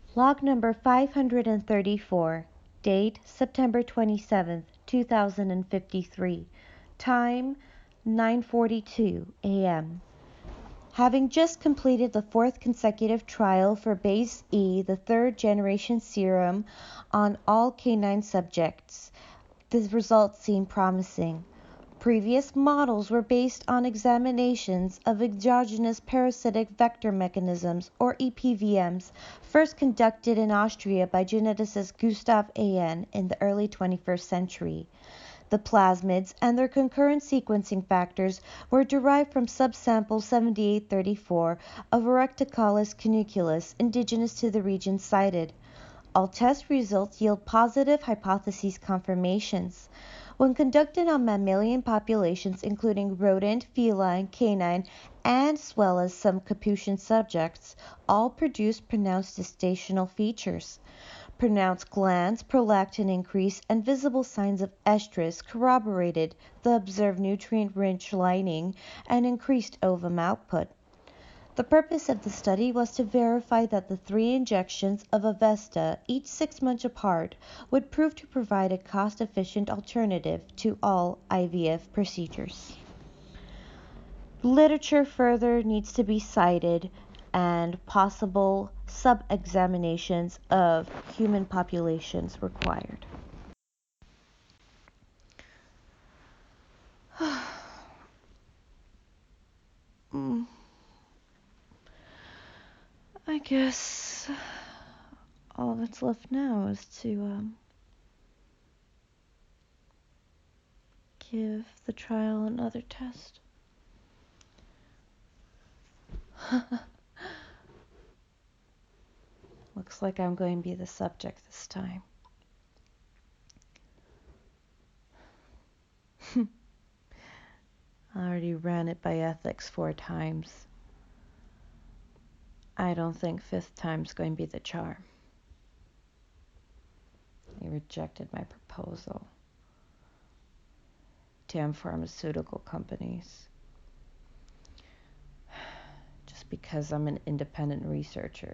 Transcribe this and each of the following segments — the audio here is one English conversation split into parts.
Log number 534, date September 27, 2053, time 9:42 a.m. Having just completed the fourth consecutive trial for Base E, the third generation serum, on all canine subjects, the results seem promising. Previous models were based on examinations of exogenous parasitic vector mechanisms, or EPVMs, first conducted in Austria by geneticist Gustav An in the early 21st century. The plasmids and their concurrent sequencing factors were derived from subsample 7834 of Erectococcus cuniculus, indigenous to the region cited. All test results yield positive hypothesis confirmations. When conducted on mammalian populations including rodent, feline, canine, as well as some Capuchin subjects, all produced pronounced gestational features. Pronounced glands, prolactin increase, and visible signs of estrus corroborated the observed nutrient-rich lining and increased ovum output. The purpose of the study was to verify that the 3 injections of Avesta, each 6 months apart, would prove to provide a cost-efficient alternative to all IVF procedures. Literature further needs to be cited and possible sub-examinations of human populations required. I guess all that's left now is to give the trial another test. Looks like I'm going to be the subject this time. I already ran it by ethics 4 times. I don't think 5th time's going to be the charm. They rejected my proposal. Damn pharmaceutical companies. Just because I'm an independent researcher.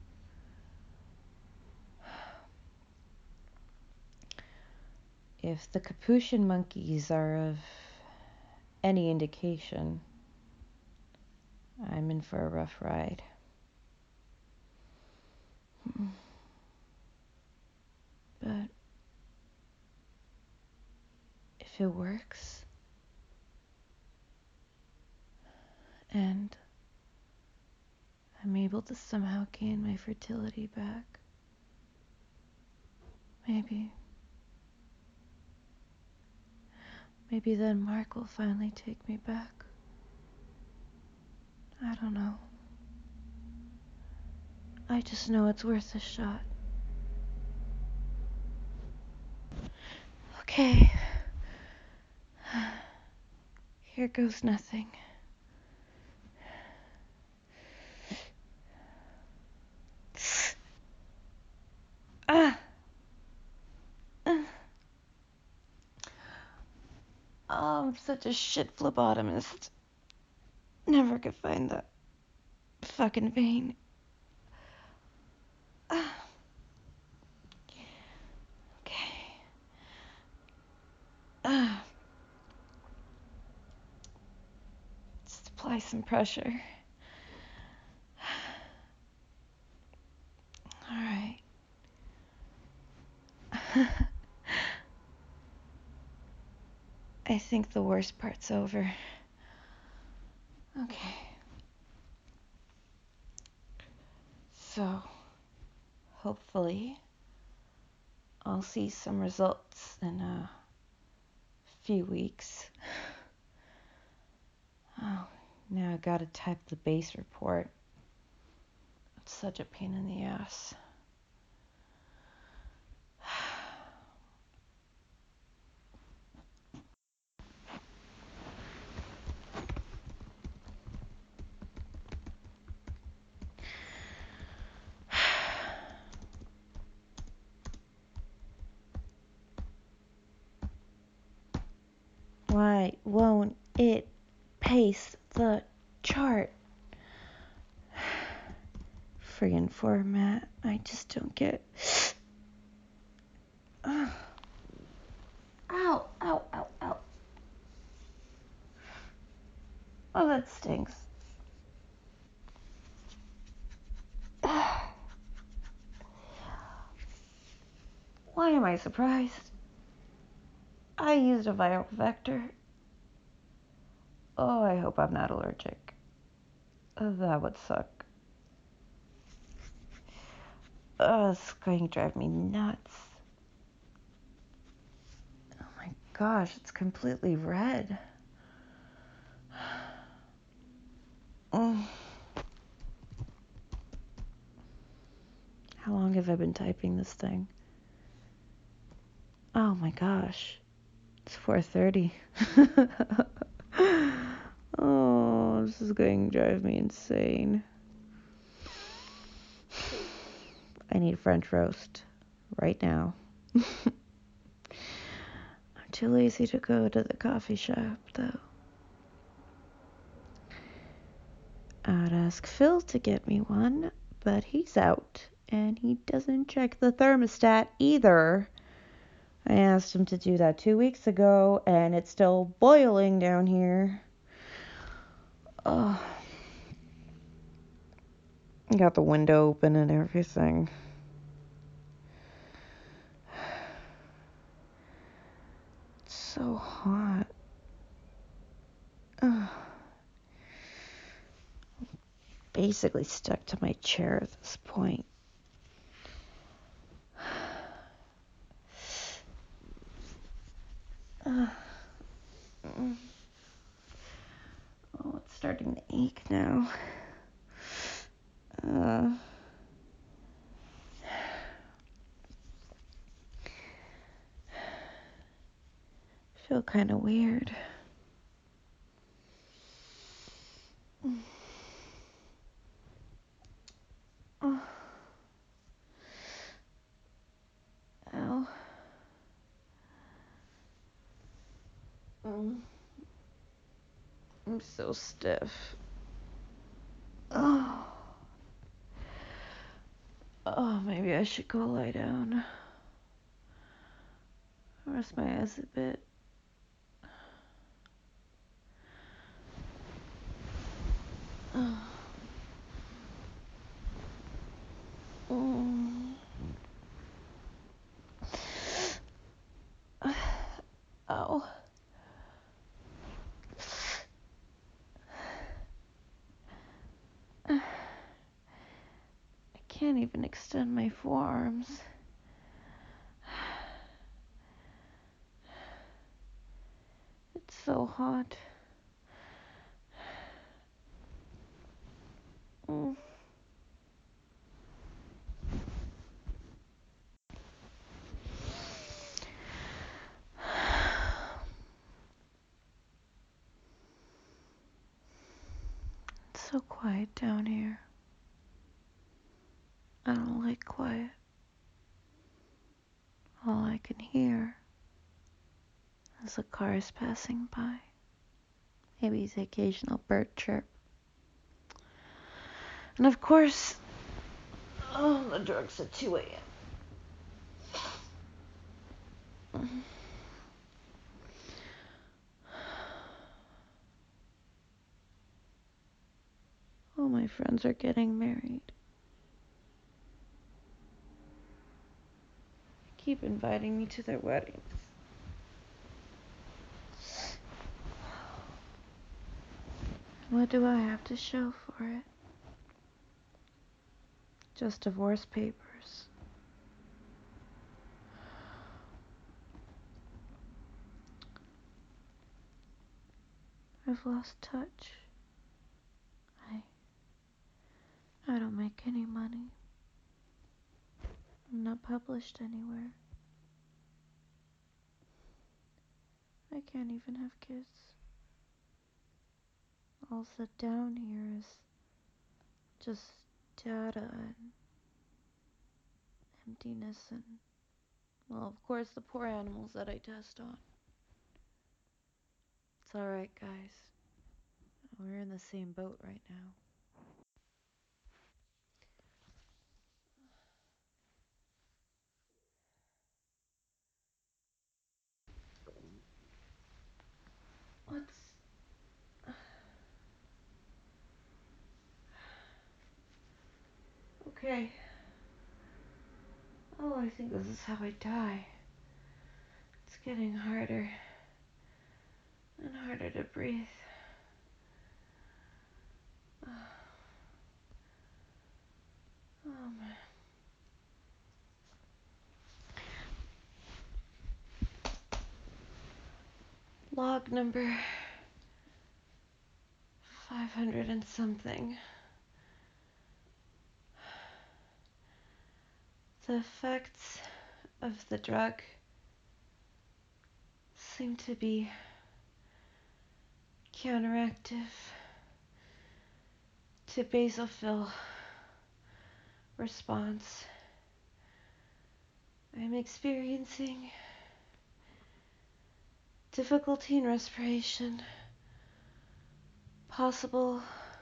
If the Capuchin monkeys are of any indication, I'm in for a rough ride. But if it works, and I'm able to somehow gain my fertility back, maybe then Mark will finally take me back. I don't know. I just know it's worth a shot. Okay. Here goes nothing. I'm such a shit phlebotomist. Never could find that fucking vein. Okay. Just apply some pressure. Alright. I think the worst part's over. Okay. So, hopefully, I'll see some results in a few weeks. Oh, now I gotta type the base report. It's such a pain in the ass. Why won't it paste the chart? Friggin' in format. I just don't get. Ow, ow, ow, ow. Oh, that stinks. Why am I surprised? I used a viral vector. Oh, I hope I'm not allergic. That would suck. It's going to drive me nuts. Oh my gosh, it's completely red. How long have I been typing this thing? Oh my gosh. It's 4:30. Oh, this is going to drive me insane. I need French roast right now. I'm too lazy to go to the coffee shop, though. I'd ask Phil to get me one, but he's out, and he doesn't check the thermostat either. I asked him to do that 2 weeks ago, and it's still boiling down here. Oh. Got the window open and everything. It's so hot. Basically stuck to my chair at this point. Oh, it's starting to ache now. Feel kind of weird. Oh. Ow. I'm so stiff. Oh. Oh, maybe I should go lie down. Rest my eyes a bit. Oh. Ow. I can't even extend my forearms. It's so hot. It's so quiet down here. I don't like quiet. All I can hear is the cars passing by. Maybe the occasional bird chirp. And of course, the drugs at 2 a.m. All my friends are getting married. They keep inviting me to their weddings. What do I have to show for it? Just divorce papers. I've lost touch. I don't make any money. I'm not published anywhere. I can't even have kids. All set down here is just data and emptiness and, well, of course, the poor animals that I test on. It's alright, guys. We're in the same boat right now. Okay. Oh, I think this is how I die. It's getting harder and harder to breathe. Oh man. Log number 500 and something. The effects of the drug seem to be counteractive to basophil response. I'm experiencing difficulty in respiration, possible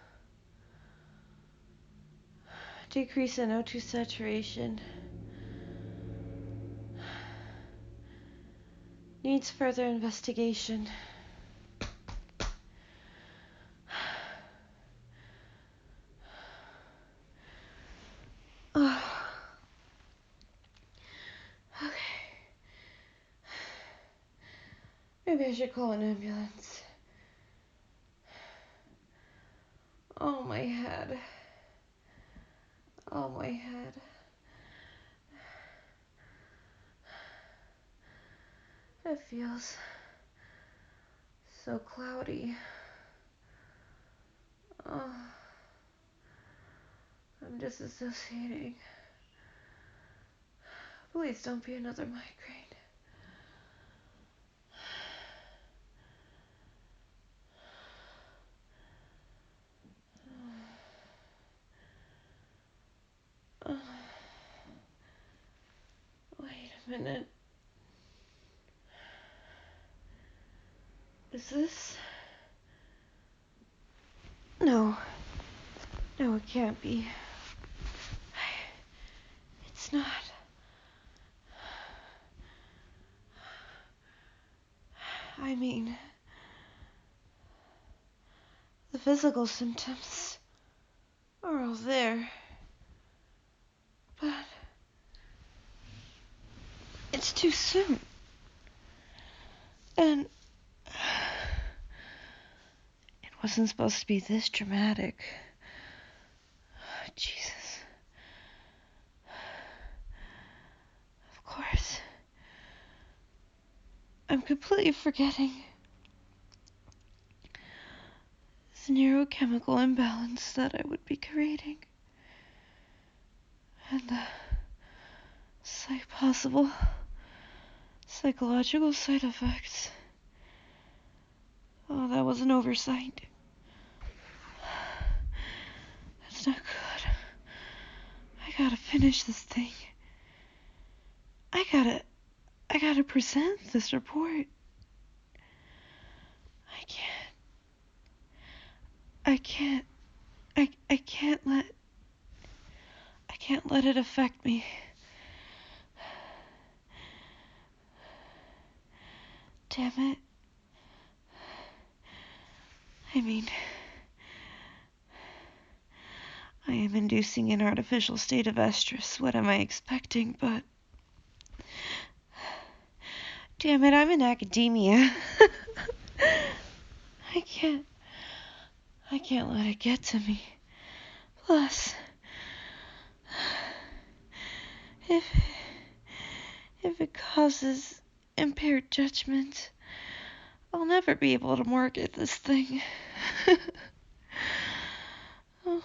decrease in O2 saturation, needs further investigation. Oh. Okay. Maybe I should call an ambulance. Oh, my head. Oh, my head. It feels so cloudy. Oh, I'm disassociating. Please don't be another migraine. Oh. Wait a minute. Is this? No. No, it can't be. It's not. I mean, the physical symptoms are all there. But it's too soon. And it wasn't supposed to be this dramatic. Jesus. Of course. I'm completely forgetting the neurochemical imbalance that I would be creating. And the possible psychological side effects. Oh, that was an oversight. That's not good. I gotta finish this thing. I gotta present this report. I can't let it affect me. Damn it. I mean, I am inducing an artificial state of estrus. What am I expecting? But damn it, I'm in academia. I can't let it get to me. Plus, if it causes impaired judgment, I'll never be able to market this thing. Oh,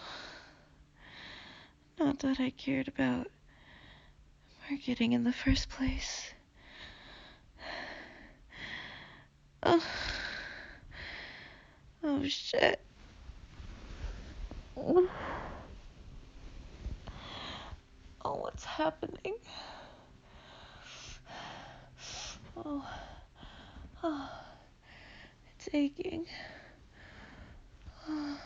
not that I cared about marketing in the first place. Oh shit. Oh, what's happening? Oh, it's aching. Oh.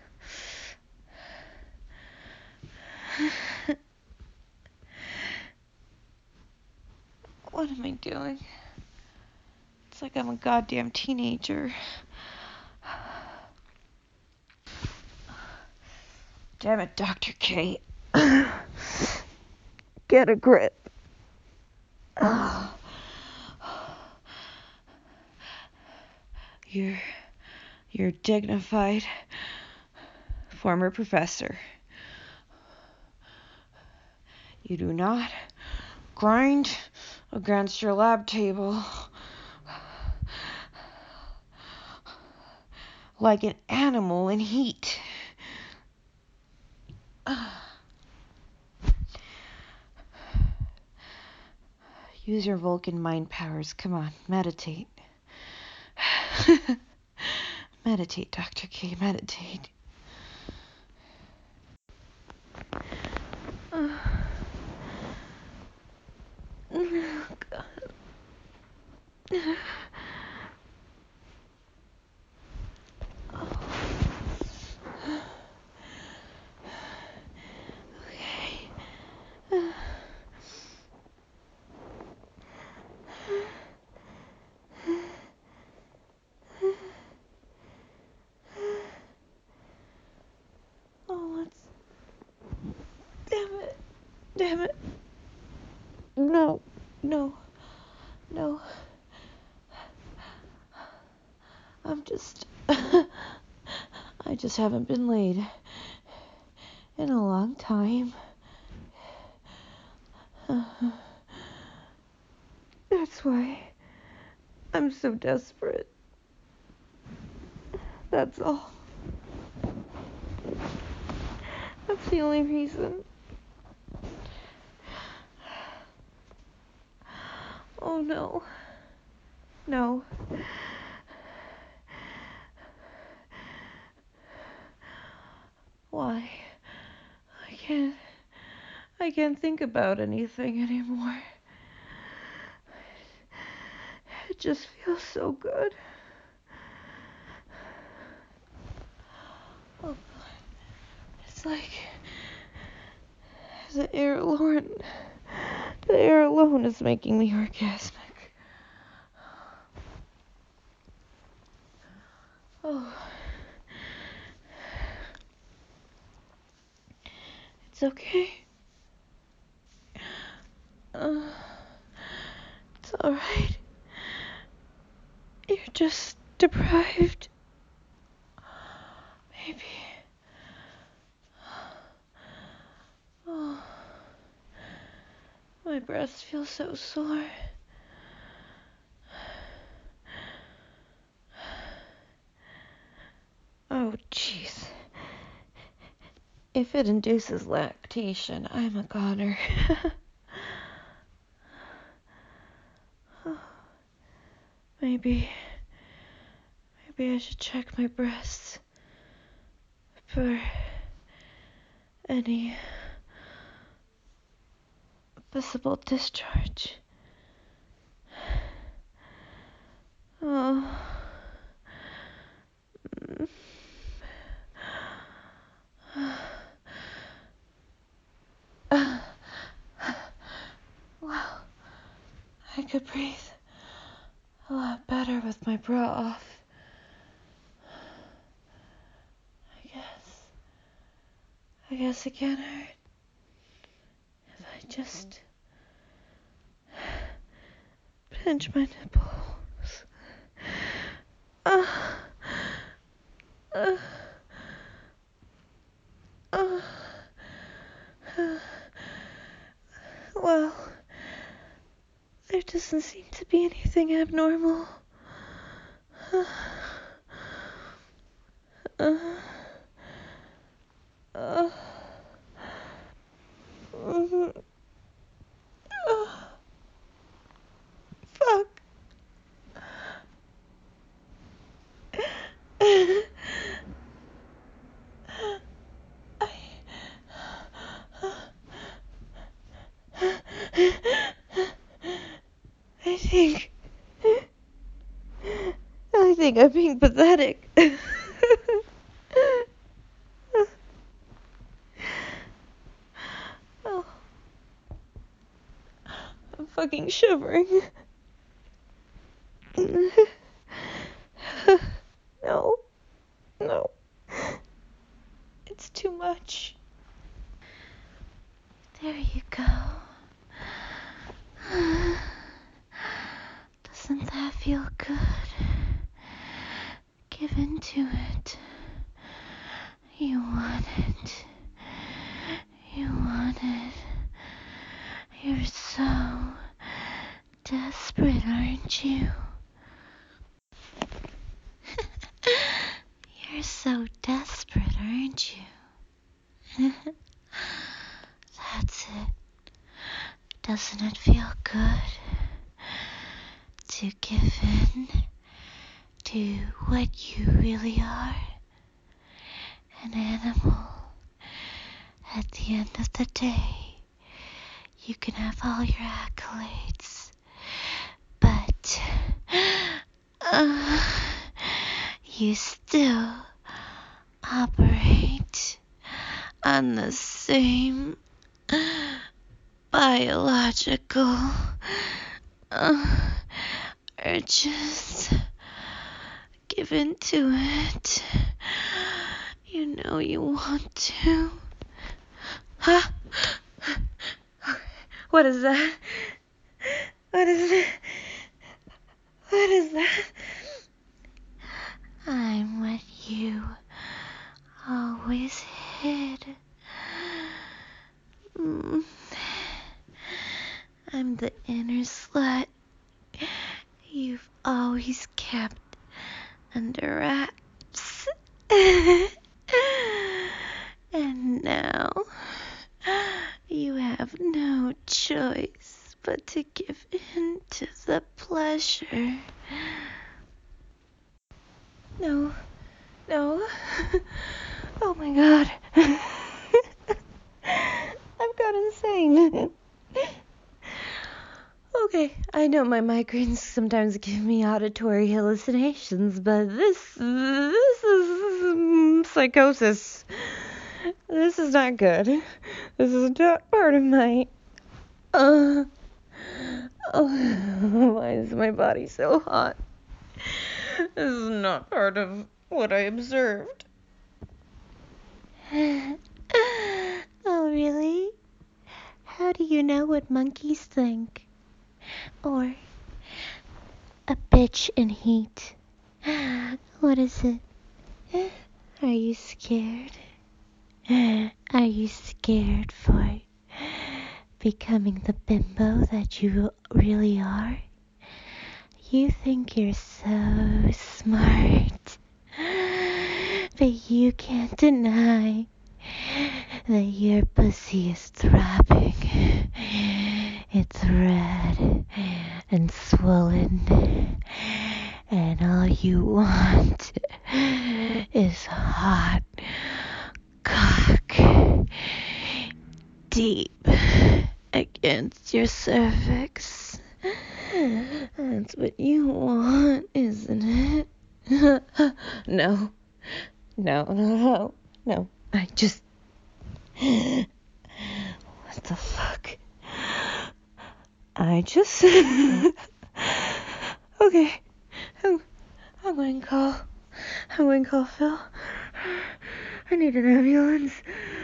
What am I doing? It's like I'm a goddamn teenager. Damn it, Dr. Kate. Get a grip. Oh. You're dignified former professor. You do not grind against your lab table like an animal in heat. Use your Vulcan mind powers. Come on, meditate. Meditate, Dr. K, meditate. Oh, God. Okay. Oh, it's... Damn it. No. I just haven't been laid in a long time. That's why I'm so desperate. That's all. That's the only reason. Oh, no. No. Why? I can't think about anything anymore. It just feels so good. Oh, it's like the air alone is making me orgasmic. Oh. It's okay. It's alright. You're just deprived. Maybe. Oh. My breast feels so sore. Oh, jeez. If it induces lactation, I'm a goner. Maybe I should check my breasts for any visible discharge. Oh. Well, I could breathe a lot better with my bra off. I guess it can't hurt if I just pinch my nipples. Well, there doesn't seem to be anything abnormal. Fuck. I think I'm being pathetic. Oh, I'm fucking shivering. No. It's too much. There you go. do it. You want it. You want it. You're so desperate, aren't you? You're so desperate, aren't you? That's it. Doesn't it feel good to give in to what you really are? An animal. At the end of the day, you can have all your accolades, but you still operate on the same biological urges. Give in to it. You know you want to. Huh? What is that? What is it? What is that? I'm what you always hid. I'm the inner slut you've always kept under wraps. And now you have no choice but to give in to the pleasure. No. Oh my God. I've gone insane. Okay, I know my migraines sometimes give me auditory hallucinations, but this is psychosis. This is not good. This is not part of my... why is my body so hot? This is not part of what I observed. Oh, really? How do you know what monkeys think? Or a bitch in heat? What is it? Are you scared? Are you scared for becoming the bimbo that you really are? You think you're so smart, but you can't deny that your pussy is throbbing. It's red and swollen, and all you want is hot cock deep against your cervix. That's what you want, isn't it? No. I just... What the fuck? Okay. I'm going to call Phil. I need an ambulance.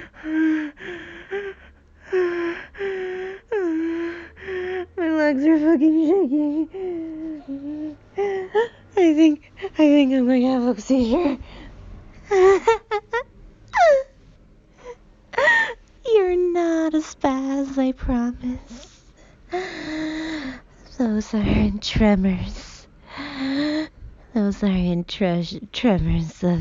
My legs are fucking shaking. I think I'm going to have a seizure. You're not a spaz, I promise. Those aren't tremors. Those aren't tremors of...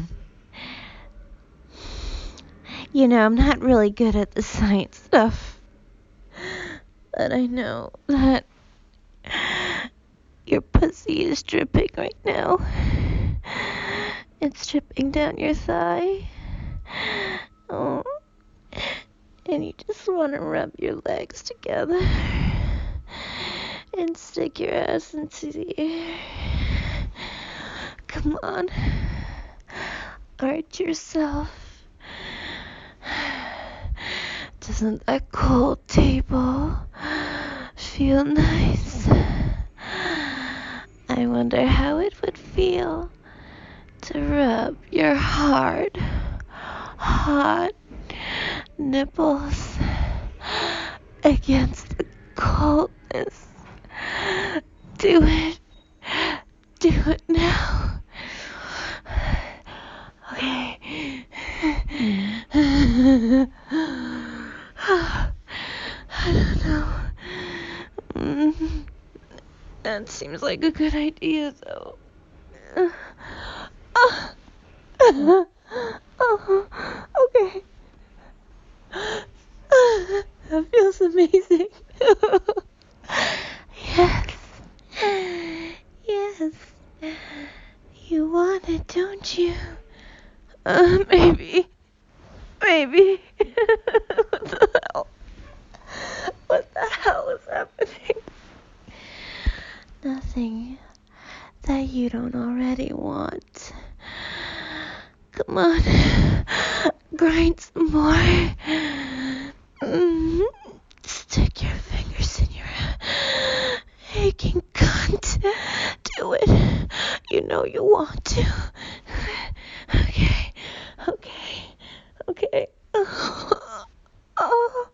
I'm not really good at the science stuff. But I know that your pussy is dripping right now. It's dripping down your thigh. Oh. And you just want to rub your legs together and stick your ass into the air. Come on. Arch yourself. Doesn't that cold table feel nice? I wonder how it would feel to rub your hard, hot nipples against the coldness. Do it now. That seems like a good idea, though. Okay. That feels amazing. Yes. Yes. You want it, don't you? Maybe. Maybe. What the hell? What the hell is happening? Nothing that you don't already want. Come on. Grind some more. Stick your fingers in your aching cunt. Do it. You know you want to. Okay. Oh.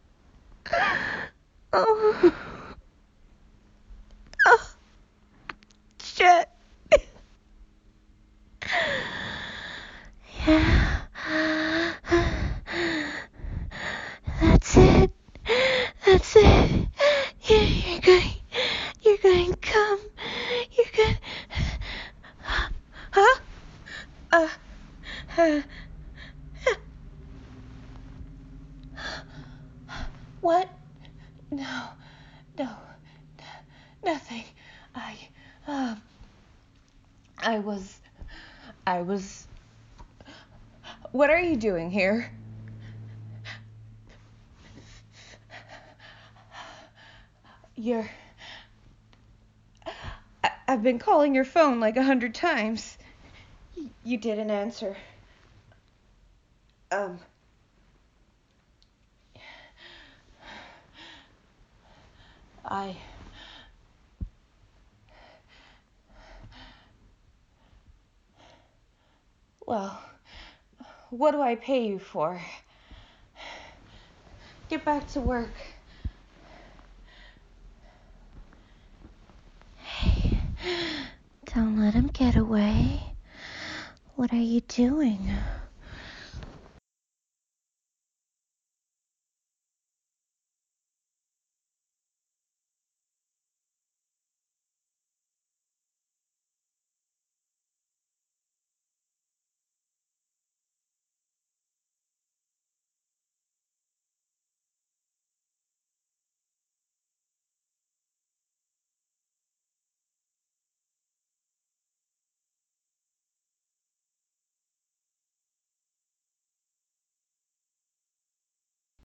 Shit. Yeah. That's it. You're going to come. You're going. Huh? What? No, nothing. I was. What are you doing here? I've been calling your phone like 100 times. You didn't answer. Well, what do I pay you for? Get back to work. Hey, don't let him get away. What are you doing?